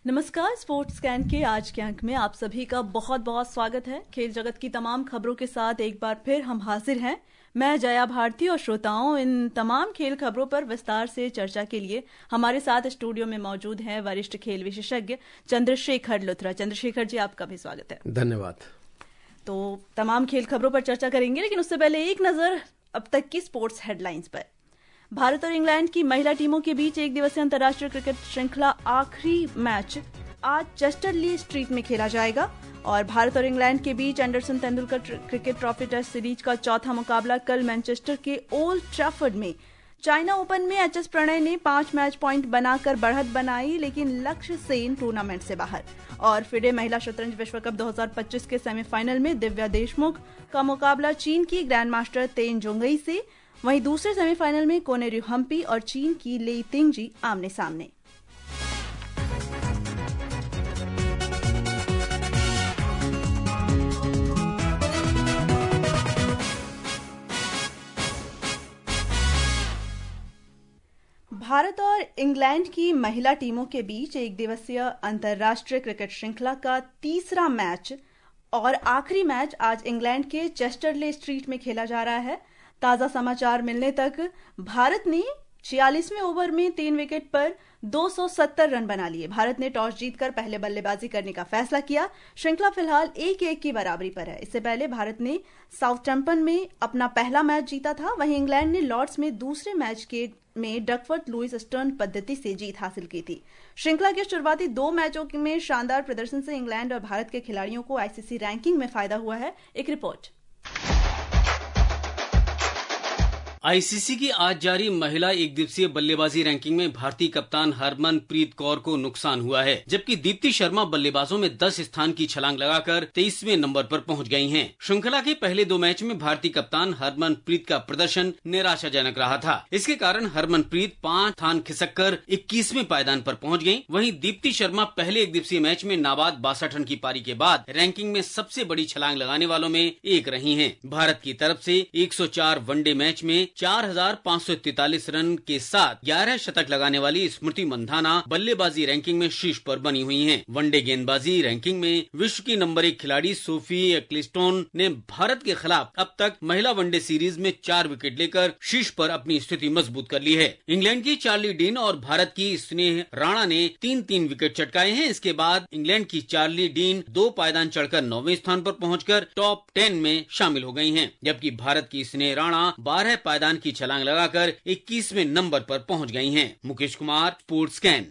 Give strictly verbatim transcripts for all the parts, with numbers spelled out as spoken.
नमस्कार, sports scan के आज के अंक में आप सभी का बहुत बहुत स्वागत है। खेल जगत की तमाम खबरों के साथ एक बार फिर हम हाजिर हैं। मैं जया भारती और श्रोताओं, इन तमाम खेल खबरों पर विस्तार से चर्चा के लिए हमारे साथ स्टूडियो में मौजूद हैं वरिष्ठ खेल विशेषज्ञ चंद्रशेखर लुथरा। चंद्रशेखर जी, आपका भी स्वागत है। धन्यवाद। तो तमाम खेल खबरों पर चर्चा करेंगे, लेकिन उससे पहले एक नजर अब तक की स्पोर्ट्स हेडलाइंस पर। भारत और इंग्लैंड की महिला टीमों के बीच एक दिवसीय अंतर्राष्ट्रीय क्रिकेट श्रृंखला आखिरी मैच आज चेस्टरली स्ट्रीट में खेला जाएगा और भारत और इंग्लैंड के बीच Anderson Tendulkar cricket trophy test series का चौथा मुकाबला कल मैनचेस्टर के ओल्ड ट्रैफर्ड में। चाइना ओपन में एच एस प्रणय ने पांच मैच पॉइंट बनाकर बढ़त बनाई, लेकिन लक्ष्य सेन टूर्नामेंट से बाहर। और फिडे महिला शतरंज विश्व कप दो हज़ार पच्चीस के सेमीफाइनल में दिव्या देशमुख का मुकाबला चीन की ग्रैंड मास्टर तेन जोंगई से। वहीं दूसरे सेमीफाइनल में कोनेरू हम्पी और चीन की लेई तिंगजी आमने सामने। भारत और इंग्लैंड की महिला टीमों के बीच एक दिवसीय अंतर्राष्ट्रीय क्रिकेट श्रृंखला का तीसरा मैच और आखिरी मैच आज इंग्लैंड के चेस्टरले स्ट्रीट में खेला जा रहा है। ताजा समाचार मिलने तक भारत ने छियालीसवें ओवर में तीन विकेट पर दो सौ सत्तर रन बना लिए। भारत ने टॉस जीतकर पहले बल्लेबाजी करने का फैसला किया। श्रृंखला फिलहाल एक एक की बराबरी पर है। इससे पहले भारत ने साउथैम्पटन में अपना पहला मैच जीता था। वहीं इंग्लैंड ने लॉर्ड्स में दूसरे मैच के में डकवर्थ लुइस स्टर्न पद्धति से जीत हासिल की थी। श्रृंखला के शुरुआती दो मैचों में शानदार प्रदर्शन से इंग्लैंड और भारत के खिलाड़ियों को आईसीसी रैंकिंग में फायदा हुआ है। एक रिपोर्ट। आईसीसी की आज जारी महिला एक दिवसीय बल्लेबाजी रैंकिंग में भारतीय कप्तान हरमनप्रीत कौर को नुकसान हुआ है, जबकि दीप्ति शर्मा बल्लेबाजों में दस स्थान की छलांग लगाकर तेईसवें नंबर पर पहुंच गई हैं। श्रृंखला के पहले दो मैच में भारतीय कप्तान हरमनप्रीत का प्रदर्शन निराशाजनक रहा था। इसके कारण हरमनप्रीत पांच स्थान खिसककर इक्कीसवें पायदान पर पहुंच गयी। वहीं दीप्ति शर्मा पहले एक दिवसीय मैच में नाबाद बासठ रन की पारी के बाद रैंकिंग में सबसे बड़ी छलांग लगाने वालों में एक रही है। भारत की तरफ से एक सौ चार वनडे मैच में चार हजार पाँच सौ तैतालीस रन के साथ ग्यारह शतक लगाने वाली स्मृति मंधाना बल्लेबाजी रैंकिंग में शीर्ष पर बनी हुई हैं। वनडे गेंदबाजी रैंकिंग में विश्व की नंबर एक खिलाड़ी सोफी एक्लिस्टोन ने भारत के खिलाफ अब तक महिला वनडे सीरीज में चार विकेट लेकर शीर्ष पर अपनी स्थिति मजबूत कर ली है। इंग्लैंड की चार्ली डीन और भारत की स्नेह राणा ने तीन तीन विकेट चटकाए हैं। इसके बाद इंग्लैंड की चार्ली डीन दो पायदान चढ़कर नौवें स्थान पर पहुंचकर टॉप टेन में शामिल हो गई हैं, जबकि भारत की स्नेह राणा बारह पायदान की छलांग लगाकर इक्कीसवें नंबर पर पहुंच गई हैं। Mukesh Kumar, sports scan.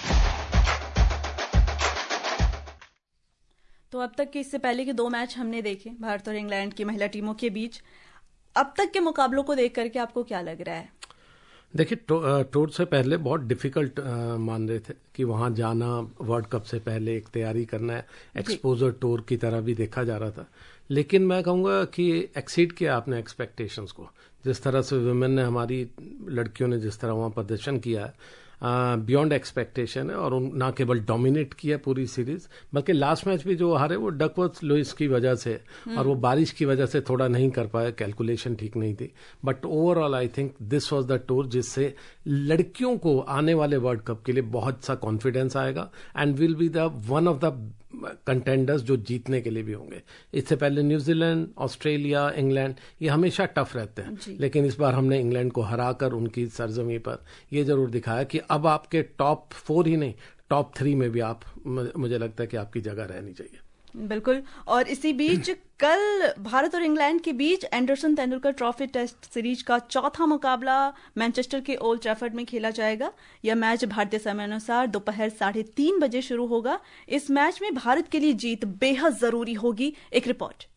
तो अब तक के इससे पहले के दो मैच हमने देखे भारत और इंग्लैंड की महिला टीमों के बीच। अब तक के मुकाबलों को देख करके आपको क्या लग रहा है? देखिए, टूर से पहले बहुत डिफिकल्ट मान रहे थे कि वहां जाना, वर्ल्ड कप से पहले एक तैयारी करना है, एक्सपोजर टूर की तरह भी देखा जा रहा था। लेकिन मैं कहूँगा कि एक्सीड किया आपने एक्सपेक्टेशंस को। जिस तरह से वुमेन ने, हमारी लड़कियों ने जिस तरह वहाँ प्रदर्शन किया है, बियॉन्ड एक्सपेक्टेशन है। और ना केवल डोमिनेट किया पूरी सीरीज, बल्कि लास्ट मैच भी जो हारे वो डकवर्थ लुइस की वजह से और वो बारिश की वजह से थोड़ा नहीं कर पाया, कैलकुलेशन ठीक नहीं थी। But overall I think this was the tour जिससे लड़कियों को आने वाले वर्ल्ड कप के लिए बहुत सा कॉन्फिडेंस आएगा and will be the one of the contenders जो जीतने के लिए भी होंगे। इससे पहले न्यूजीलैंड, ऑस्ट्रेलिया, इंग्लैंड ये हमेशा टफ रहते हैं, लेकिन इस बार हमने इंग्लैंड को हराकर उनकी सरजमी पर ये जरूर दिखाया कि अब आपके टॉप फोर ही नहीं, टॉप थ्री में भी आप, मुझे लगता है कि आपकी जगह रहनी चाहिए। बिल्कुल। और इसी बीच कल भारत और इंग्लैंड के बीच Anderson Tendulkar trophy test series का चौथा मुकाबला मैनचेस्टर के ओल्ड ट्रैफर्ड में खेला जाएगा। यह मैच भारतीय समय अनुसार दोपहर साढ़े तीन बजे शुरू होगा। इस मैच में भारत के लिए जीत बेहद जरूरी होगी। एक रिपोर्ट।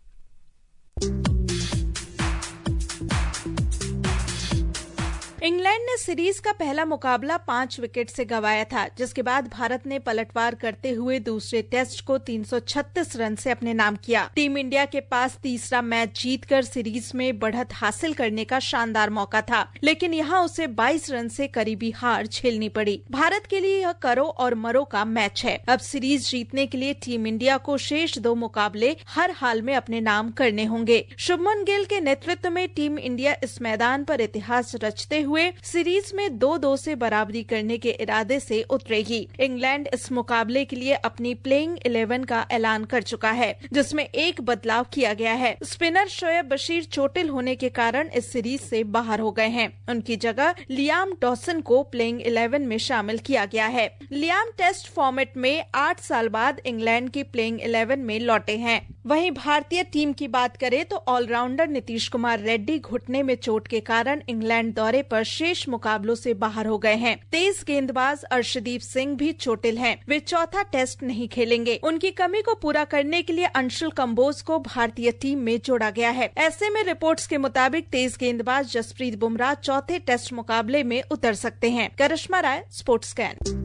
इंग्लैंड ने सीरीज का पहला मुकाबला पांच विकेट से गंवाया था, जिसके बाद भारत ने पलटवार करते हुए दूसरे टेस्ट को तीन सौ छत्तीस रन से अपने नाम किया। टीम इंडिया के पास तीसरा मैच जीतकर सीरीज में बढ़त हासिल करने का शानदार मौका था, लेकिन यहां उसे बाईस रन से करीबी हार झेलनी पड़ी। भारत के लिए यह करो और मरो का मैच है। अब सीरीज जीतने के लिए टीम इंडिया को शेष दो मुकाबले हर हाल में अपने नाम करने होंगे। शुभमन गिल के नेतृत्व में टीम इंडिया इस मैदान पर इतिहास रचते हुए सीरीज में दो दो से बराबरी करने के इरादे से उतरेगी। इंग्लैंड इस मुकाबले के लिए अपनी प्लेइंग इलेवन का ऐलान कर चुका है, जिसमें एक बदलाव किया गया है। स्पिनर शोएब बशीर चोटिल होने के कारण इस सीरीज से बाहर हो गए हैं। उनकी जगह लियाम डॉसन को प्लेइंग इलेवन में शामिल किया गया है। लियाम टेस्ट फॉर्मेट में आठ साल बाद इंग्लैंड की प्लेइंग इलेवन में लौटे हैं। वहीं भारतीय टीम की बात करें तो ऑलराउंडर नीतीश कुमार रेड्डी घुटने में चोट के कारण इंग्लैंड दौरे पर शेष मुकाबलों से बाहर हो गए हैं। तेज गेंदबाज अर्शदीप सिंह भी चोटिल हैं। वे चौथा टेस्ट नहीं खेलेंगे। उनकी कमी को पूरा करने के लिए अंशुल कंबोज को भारतीय टीम में जोड़ा गया है। ऐसे में रिपोर्ट्स के मुताबिक तेज गेंदबाज जसप्रीत बुमराह चौथे टेस्ट मुकाबले में उतर सकते हैं। Karishma Rai, sports scan.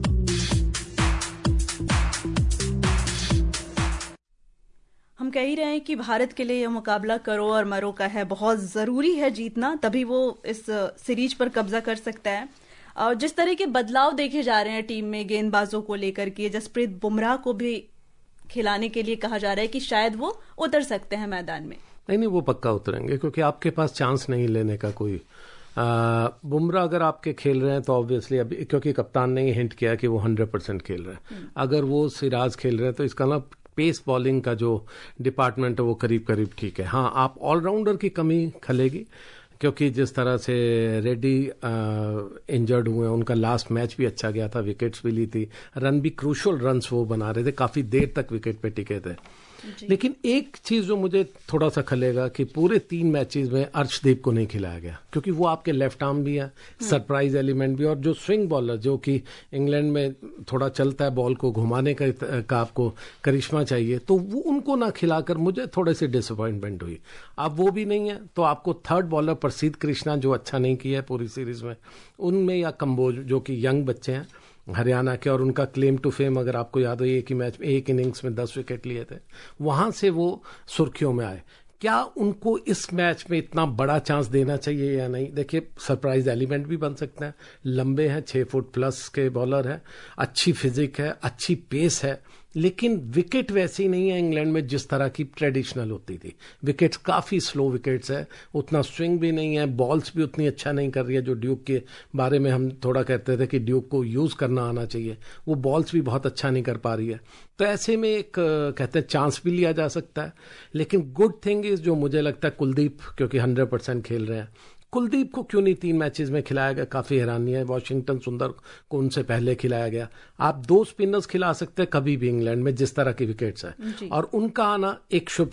हम कह ही रहे हैं कि भारत के लिए यह मुकाबला करो और मरो का है। बहुत जरूरी है जीतना, तभी वो इस सीरीज पर कब्जा कर सकता है। और जिस तरह के बदलाव देखे जा रहे हैं टीम में गेंदबाजों को लेकर के, जसप्रीत बुमराह को भी खिलाने के लिए कहा जा रहा है कि शायद वो उतर सकते हैं मैदान में। नहीं नहीं, वो पक्का उतरेंगे क्योंकि आपके पास चांस नहीं लेने का कोई। बुमराह अगर आपके खेल रहे हैं तो ऑब्वियसली अभी, क्योंकि कप्तान ने हिंट किया कि वो हंड्रेड परसेंट खेल रहे हैं। अगर वो सिराज खेल रहे हैं तो इसका ना पेस बॉलिंग का जो डिपार्टमेंट है वो करीब करीब ठीक है। हाँ, आप ऑलराउंडर की कमी खलेगी क्योंकि जिस तरह से रेड्डी इंजर्ड हुए हैं, उनका लास्ट मैच भी अच्छा गया था, विकेट्स भी ली थी, रन भी क्रूशल रन्स वो बना रहे थे, काफी देर तक विकेट पे टिके थे। लेकिन एक चीज जो मुझे थोड़ा सा खलेगा कि पूरे तीन मैचेस में अर्शदीप को नहीं खिलाया गया क्योंकि वो आपके लेफ्ट आर्म भी है, सरप्राइज एलिमेंट भी, और जो स्विंग बॉलर जो कि इंग्लैंड में थोड़ा चलता है बॉल को घुमाने का, का आपको करिश्मा चाहिए, तो वो उनको ना खिलाकर मुझे थोड़ी सी डिसअपॉइंटमेंट हुई। अब वो भी नहीं है तो आपको थर्ड बॉलर प्रसिद्ध कृष्णा जो अच्छा नहीं किया है पूरी सीरीज में, उनमें, या कंबोज जो कि यंग बच्चे हैं हरियाणा के, और उनका क्लेम टू फेम अगर आपको याद हो एक ही मैच में एक इनिंग्स में दस विकेट लिए थे, वहां से वो सुर्खियों में आए। क्या उनको इस मैच में इतना बड़ा चांस देना चाहिए या नहीं? देखिए, सरप्राइज एलिमेंट भी बन सकते हैं, लंबे हैं, छह फुट प्लस के बॉलर है, अच्छी फिजिक है, अच्छी पेस है, लेकिन विकेट वैसी नहीं है इंग्लैंड में जिस तरह की ट्रेडिशनल होती थी। विकेट्स काफी स्लो विकेट्स है, उतना स्विंग भी नहीं है, बॉल्स भी उतनी अच्छा नहीं कर रही है। जो ड्यूक के बारे में हम थोड़ा कहते थे कि ड्यूक को यूज करना आना चाहिए, वो बॉल्स भी बहुत अच्छा नहीं कर पा रही है। तो ऐसे में एक कहते हैं चांस भी लिया जा सकता है। लेकिन गुड थिंग इज, जो मुझे लगता है कुलदीप क्योंकि हंड्रेड परसेंट खेल रहे हैं, कुलदीप को क्यों नहीं तीन मैचेस में खिलाया गया, काफी हैरानी है। वॉशिंगटन सुंदर को उनसे पहले खिलाया गया। आप दो स्पिनर्स खिला सकते हैं कभी भी इंग्लैंड में जिस तरह की विकेट्स है, और उनका आना एक शुभ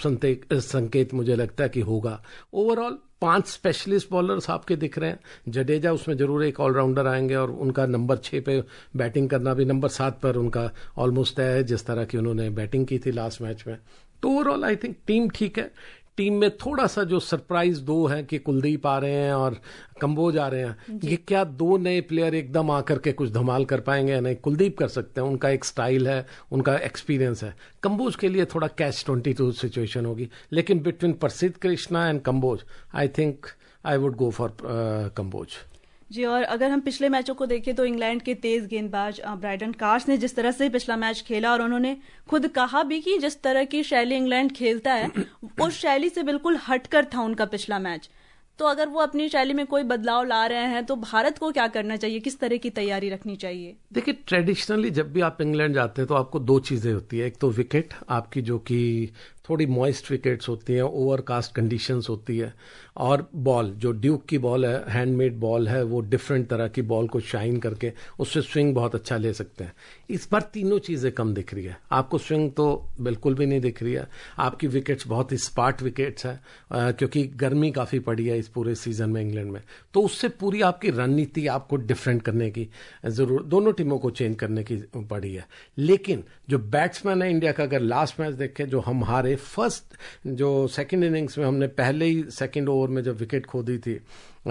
संकेत मुझे लगता है कि होगा। ओवरऑल पांच स्पेशलिस्ट बॉलर्स आपके दिख रहे हैं, जडेजा उसमें जरूर एक ऑलराउंडर आएंगे, और उनका नंबर छह पे बैटिंग करना भी नंबर सात पर उनका ऑलमोस्ट तय है जिस तरह की उन्होंने बैटिंग की थी लास्ट मैच में। तो ओवरऑल आई थिंक टीम ठीक है। टीम में थोड़ा सा जो सरप्राइज दो है कि कुलदीप आ रहे हैं और कंबोज आ रहे हैं, ये क्या दो नए प्लेयर एकदम आकर के कुछ धमाल कर पाएंगे या नहीं? कुलदीप कर सकते हैं, उनका एक स्टाइल है, उनका एक्सपीरियंस है। कंबोज के लिए थोड़ा कैच ट्वेंटी टू सिचुएशन होगी, लेकिन between Prasidh Krishna and Kamboj I think I would go for Kamboj. जी, और अगर हम पिछले मैचों को देखें तो इंग्लैंड के तेज गेंदबाज ब्राइडन कार्स ने जिस तरह से पिछला मैच खेला, और उन्होंने खुद कहा भी कि जिस तरह की शैली इंग्लैंड खेलता है उस शैली से बिल्कुल हटकर था उनका पिछला मैच। तो अगर वो अपनी शैली में कोई बदलाव ला रहे हैं तो भारत को क्या करना चाहिए, किस तरह की तैयारी रखनी चाहिए? देखिए, ट्रेडिशनली जब भी आप इंग्लैंड जाते हैं तो आपको दो चीजें होती है। एक तो विकेट आपकी जो कि थोड़ी मॉइस्ट विकेट्स होती हैं, ओवरकास्ट कंडीशंस होती है, और बॉल जो ड्यूक की बॉल है, हैंडमेड बॉल है, वो डिफरेंट तरह की बॉल को शाइन करके उससे स्विंग बहुत अच्छा ले सकते हैं। इस बार तीनों चीजें कम दिख रही है। आपको स्विंग तो बिल्कुल भी नहीं दिख रही है, आपकी विकेट्स बहुत ही स्पार्ट विकेट्स है क्योंकि गर्मी काफी पड़ी है इस पूरे सीजन में इंग्लैंड में। तो उससे पूरी आपकी रणनीति आपको डिफरेंट करने की जरूरत, दोनों टीमों को चेंज करने की पड़ी है। लेकिन जो बैट्समैन है इंडिया का, अगर लास्ट मैच देखें जो हम हारे, फर्स्ट जो सेकंड इनिंग्स में हमने पहले ही सेकंड ओवर में जब विकेट खो दी थी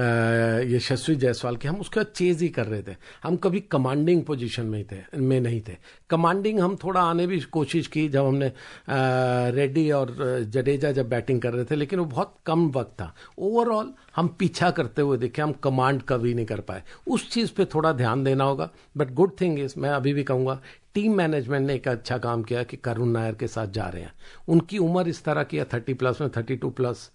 यशस्वी जायसवाल की, हम उसका चेज ही कर रहे थे। हम कभी कमांडिंग पोजीशन में थे में नहीं थे। कमांडिंग हम थोड़ा आने भी कोशिश की जब हमने रेड्डी और जडेजा जब बैटिंग कर रहे थे, लेकिन वो बहुत कम वक्त था। ओवरऑल हम पीछा करते हुए देखे, हम कमांड कभी नहीं कर पाए। उस चीज पे थोड़ा ध्यान देना होगा। बट गुड थिंग इज, मैं अभी भी कहूंगा टीम मैनेजमेंट ने एक अच्छा काम किया कि करुण नायर के साथ जा रहे हैं। उनकी उम्र इस तरह की है, थर्टी प्लस में, थर्टी टू प्लस,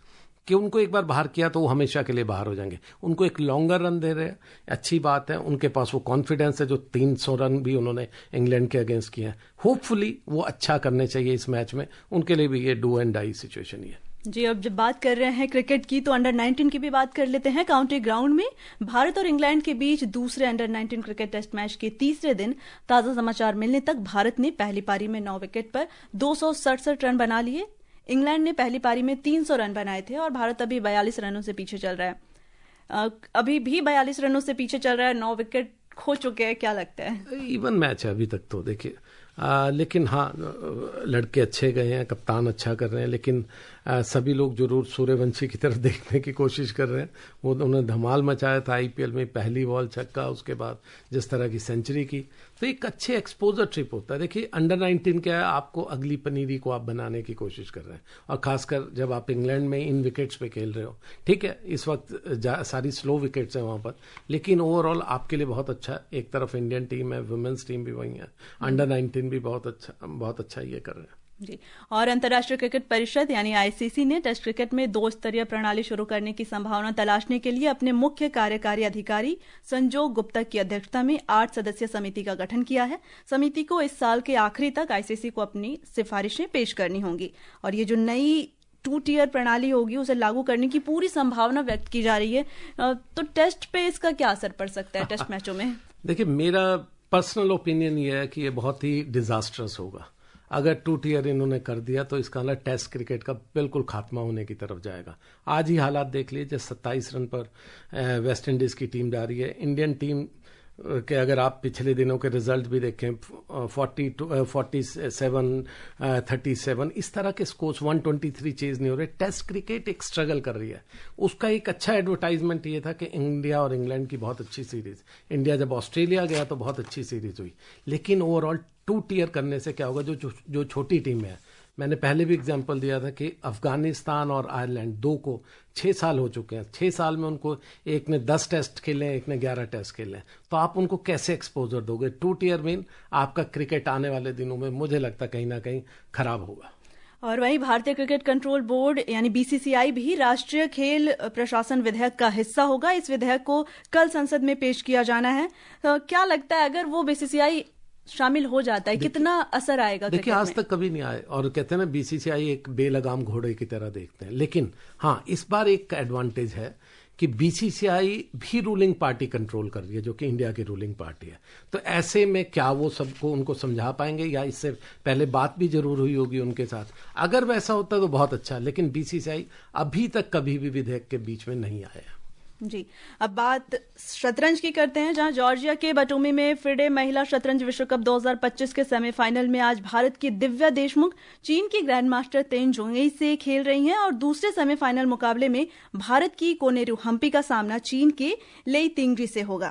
कि उनको एक बार बाहर किया तो वो हमेशा के लिए बाहर हो जाएंगे। उनको एक लॉन्गर रन दे रहे हैं, अच्छी बात है। उनके पास वो कॉन्फिडेंस है, जो तीन सौ रन भी उन्होंने इंग्लैंड के अगेंस्ट किए हैं। होपफुली वो अच्छा करने चाहिए इस मैच में, उनके लिए भी ये डू एंड डाई सिचुएशन ही है। जी, अब जब बात कर रहे हैं क्रिकेट की तो अंडर नाइनटीन की भी बात कर लेते हैं। काउंटी ग्राउंड में भारत और इंग्लैंड के बीच दूसरे under nineteen cricket test match के तीसरे दिन ताजा समाचार मिलने तक भारत ने पहली पारी में नौ विकेट पर दो सौ सड़सठ रन बना लिए। इंग्लैंड ने पहली पारी में तीन सौ रन बनाए थे और भारत अभी बयालीस रनों से पीछे चल रहा है। अभी भी बयालीस रनों से पीछे चल रहा है, नौ विकेट खो चुके हैं। क्या लगता है? इवन मैच है अभी तक तो देखिए, आ, लेकिन हाँ, लड़के अच्छे गए हैं, कप्तान अच्छा कर रहे हैं, लेकिन आ, सभी लोग जरूर सूर्यवंशी की तरफ देखने की कोशिश कर रहे हैं। वो उन्होंने धमाल मचाया था आईपीएल में, पहली बॉल छक्का, उसके बाद जिस तरह की सेंचुरी की, तो एक अच्छे एक्सपोजर ट्रिप होता है। देखिए अंडर नाइनटीन क्या है, आपको अगली पनीरी को आप बनाने की कोशिश कर रहे हैं, और खासकर जब आप इंग्लैंड में इन विकेट्स पे खेल रहे हो। ठीक है, इस वक्त सारी स्लो विकेट्स हैं वहां पर, लेकिन ओवरऑल आपके लिए बहुत अच्छा। एक तरफ इंडियन टीम है, वुमेन्स टीम भी वही है, अंडर नाइनटीन भी बहुत अच्छा बहुत अच्छा ये कर रहे हैं जी। और अंतर्राष्ट्रीय क्रिकेट परिषद यानी आईसीसी ने टेस्ट क्रिकेट में दो स्तरीय प्रणाली शुरू करने की संभावना तलाशने के लिए अपने मुख्य कार्यकारी अधिकारी संजोग गुप्ता की अध्यक्षता में आठ सदस्यीय समिति का गठन किया है। समिति को इस साल के आखिरी तक आईसीसी को अपनी सिफारिशें पेश करनी होंगी, और ये जो नई टू टीयर प्रणाली होगी उसे लागू करने की पूरी संभावना व्यक्त की जा रही है। तो टेस्ट पे इसका क्या असर पड़ सकता है टेस्ट मैचों में? देखिए, मेरा पर्सनल ओपिनियन ये है कि ये बहुत ही डिजास्टर्स होगा। अगर टू टीयर इन्होंने कर दिया तो इसका मतलब टेस्ट क्रिकेट का बिल्कुल खात्मा होने की तरफ जाएगा। आज ही हालात देख लीजिए, सत्ताईस रन पर वेस्ट इंडीज की टीम जा रही है। इंडियन टीम के अगर आप पिछले दिनों के रिजल्ट भी देखें, forty two forty seven thirty seven इस तरह के scores, one twenty three chase नहीं हो रहे। टेस्ट क्रिकेट एक स्ट्रगल कर रही है। उसका एक अच्छा एडवर्टाइजमेंट ये था कि इंडिया और इंग्लैंड की बहुत अच्छी सीरीज, इंडिया जब ऑस्ट्रेलिया गया तो बहुत अच्छी सीरीज हुई, लेकिन ओवरऑल टू टीयर करने से क्या होगा, जो जो, जो छोटी टीम है, मैंने पहले भी एग्जांपल दिया था कि अफगानिस्तान और आयरलैंड दो को छह साल हो चुके हैं, छह साल में उनको एक ने दस टेस्ट खेले, एक ने ग्यारह टेस्ट खेले, तो आप उनको कैसे एक्सपोजर दोगे? टू टीयर में आपका क्रिकेट आने वाले दिनों में मुझे लगता कहीं ना कहीं खराब होगा। और वहीं भारतीय क्रिकेट कंट्रोल बोर्ड यानी बीसीसीआई भी राष्ट्रीय खेल प्रशासन विधेयक का हिस्सा होगा। इस विधेयक को कल संसद में पेश किया जाना है। तो क्या लगता है, अगर वो बीसीसीआई शामिल हो जाता है, कितना असर आएगा? देखिए, आज तक कभी नहीं आए, और कहते हैं ना बीसीसीआई एक बेलगाम घोड़े की तरह देखते हैं। लेकिन हाँ, इस बार एक एडवांटेज है कि बीसीसीआई भी रूलिंग पार्टी कंट्रोल कर रही है, जो कि इंडिया की रूलिंग पार्टी है। तो ऐसे में क्या वो सबको उनको समझा पाएंगे, या इससे पहले बात भी जरूर हुई होगी उनके साथ? अगर वैसा होता तो बहुत अच्छा, लेकिन बीसीसीआई अभी तक कभी भी विधेयक के बीच में नहीं आया। जी, अब बात शतरंज की करते हैं, जहां जॉर्जिया के बटोमी में फिडे महिला शतरंज विश्व कप दो हज़ार पच्चीस के सेमीफाइनल में आज भारत की दिव्या देशमुख चीन की ग्रैंड मास्टर तेन जोंगई से खेल रही हैं, और दूसरे सेमीफाइनल मुकाबले में भारत की कोनेरू हम्पी का सामना चीन के लेई तिंगरी से होगा।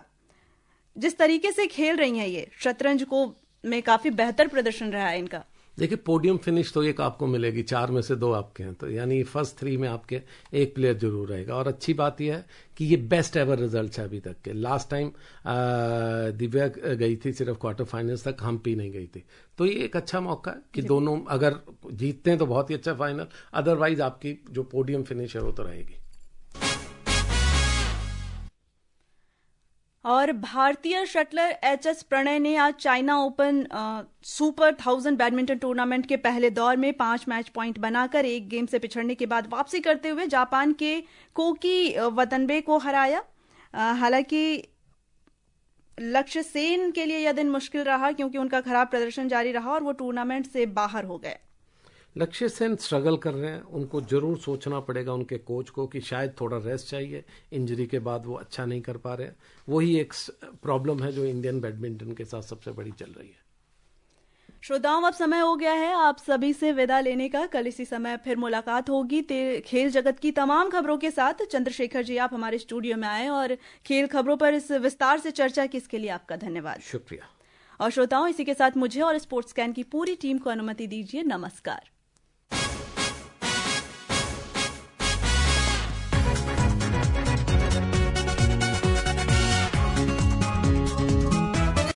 जिस तरीके से खेल रही हैं ये शतरंज को में काफी बेहतर प्रदर्शन रहा है इनका। देखिए, पोडियम फिनिश तो एक आपको मिलेगी, चार में से दो आपके हैं, तो यानी फर्स्ट थ्री में आपके एक प्लेयर जरूर रहेगा। और अच्छी बात यह है कि ये बेस्ट एवर रिजल्ट है अभी तक के। लास्ट टाइम दिव्या गई थी सिर्फ क्वार्टर फाइनल्स तक, हम्पी नहीं गई थी। तो ये एक अच्छा मौका है कि दोनों अगर जीतते हैं तो बहुत ही अच्छा फाइनल, अदरवाइज आपकी जो पोडियम फिनिश है वो तो रहेगी। और भारतीय शटलर एच एस प्रणय ने आज China open super thousand badminton tournament के पहले दौर में पांच मैच पॉइंट बनाकर एक गेम से पिछड़ने के बाद वापसी करते हुए जापान के कोकी वतनबे को हराया। हालांकि लक्ष्य सेन के लिए यह दिन मुश्किल रहा, क्योंकि उनका खराब प्रदर्शन जारी रहा और वो टूर्नामेंट से बाहर हो गए। लक्ष्य सेन स्ट्रगल कर रहे हैं, उनको जरूर सोचना पड़ेगा उनके कोच को कि शायद थोड़ा रेस्ट चाहिए, इंजरी के बाद वो अच्छा नहीं कर पा रहे हैं। वही एक प्रॉब्लम है जो इंडियन बैडमिंटन के साथ सबसे बड़ी चल रही है। श्रोताओं, अब समय हो गया है आप सभी से विदा लेने का। कल इसी समय फिर मुलाकात होगी खेल जगत की तमाम खबरों के साथ। चंद्रशेखर जी, आप हमारे स्टूडियो में आए और खेल खबरों पर इस विस्तार से चर्चा की, इसके लिए आपका धन्यवाद। शुक्रिया। और श्रोताओं, इसी के साथ मुझे और स्पोर्ट्स स्कैन की पूरी टीम को अनुमति दीजिए। नमस्कार।